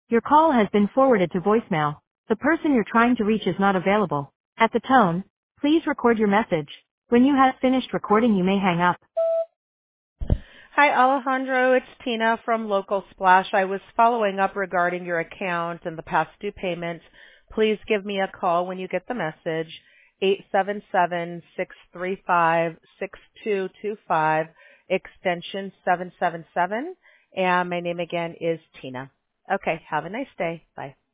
Your call has been forwarded to voicemail. The person you're trying to reach is not available. At the tone, please record your message. When you have finished recording, you may hang up. Hi, Alejandro. It's Tina from Local Splash. I was following up regarding your account and the past due payments. Please give me a call when you get the message, 877-635-6225, extension 777. And my name again is Tina. Okay, have a nice day. Bye.